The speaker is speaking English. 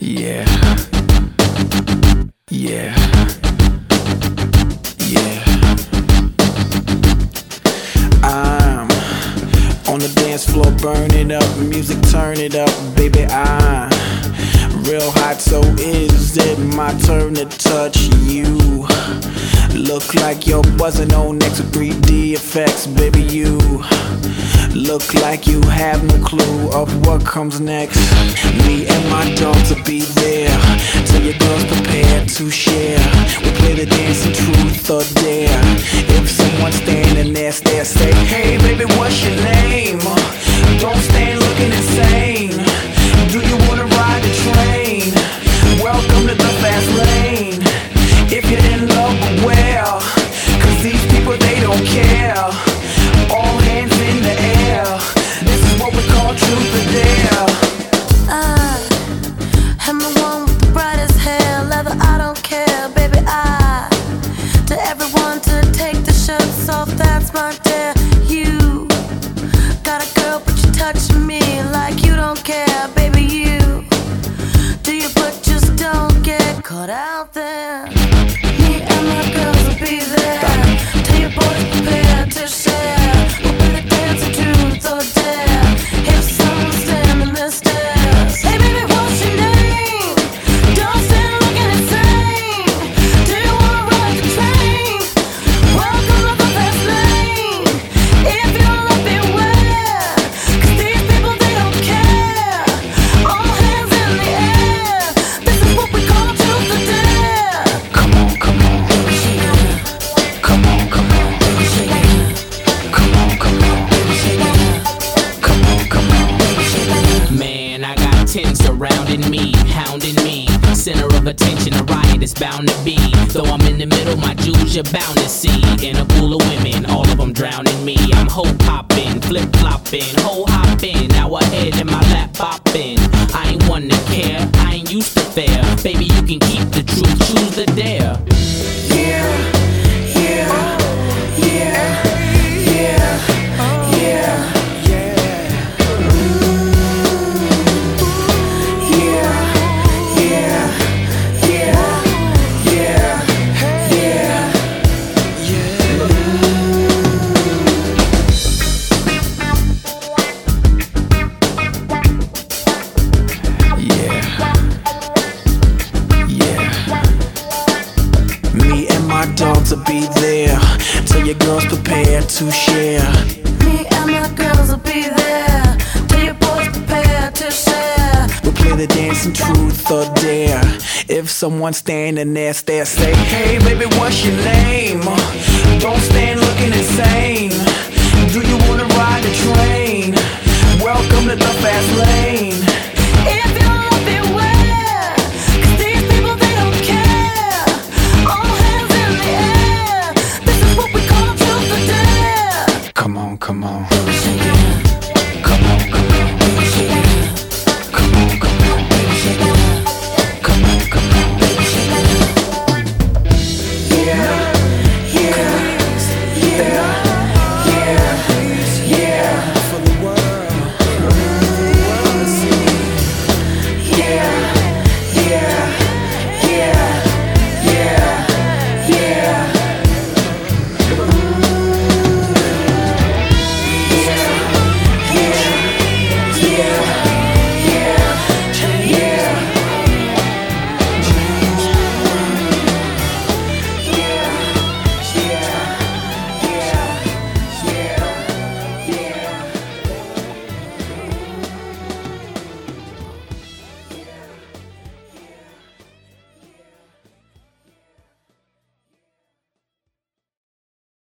Yeah, yeah, yeah. I'm on the dance floor, burn it up, music turn it up, baby. I'm real hot, so is it my turn to touch you? Look like you're buzzing on next with 3D effects, baby. You look like you have no clue of what comes next. Me and my dogs will be there till your girl's prepared to share. We play the dance in truth or dare. If someone's standing there, stare, say, hey baby, what's your name? Don't stand looking insane. Do you wanna ride the train? Welcome to the fast lane. If you're in love, beware, 'cause these people, they don't care. All hands in the air. This is what we call truth or dare. I am the one with the brightest hair, leather, I don't care, baby. I to everyone to take the shirts off, that's my dare. You got a girl, but you touching me like you don't care, baby. You do you, but just don't get caught out there. Me and my girls will be there till your boys prepare to share. We'll be the dancing truth or dare. If someone's standing there, stares. Hey baby, what's your name? Don't stand looking insane. Do you wanna ride the train? Welcome to the fast lane. If you're love, beware, 'cause these people, they don't care. All hands in the air. This is what we call truth or dare. Come on, come on. Come on, come on. Come on, come on. Come on, come on. Man, I got 10 surrounding me, hounding me. Center of attention, a riot is bound to be. Though I'm in the middle, my jewels you're bound to see. In a pool of women, all of them drowning me. I'm ho-popping, flip-flopping, ho-hopping. Now ahead in my lap popping. I ain't one to care, I ain't used to fair. Baby, you can keep the truth, choose the dare. Yeah, yeah, yeah, yeah, yeah, yeah. Yeah, yeah, yeah, yeah, yeah, yeah. Me and my dogs will be there till your girl's prepared to share. Me and my girls will be there till your boys prepare to share. We'll play the dance in truth or dare. If someone's standing there, stare, say, hey baby, what's your name? Don't stand looking insane. Do you wanna ride the train? Welcome to the fast lane.